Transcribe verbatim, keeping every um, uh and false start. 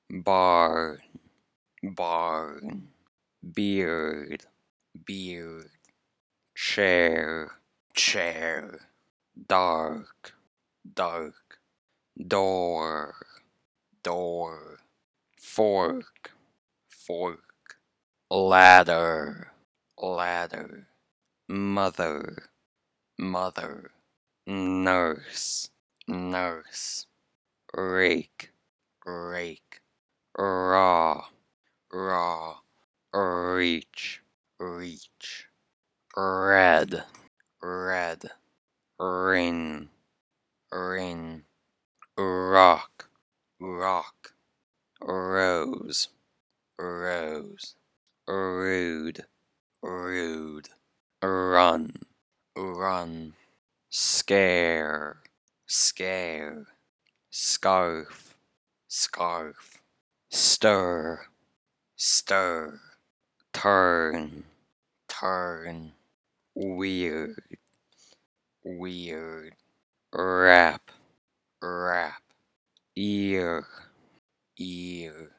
barn, barn, beard, beard, chair, chair, dark, dark, door, door, fork, fork, ladder, ladder, mother, mother, nurse, nurse, rake, rake, raw, raw, reach, reach, red, red, rin, rin, rock, rock, rose, rose, rude, rude, run, run, scare, scare, scarf, scarf, stir, stir, turn, turn, weird, weird, wrap, wrap, ear, ear,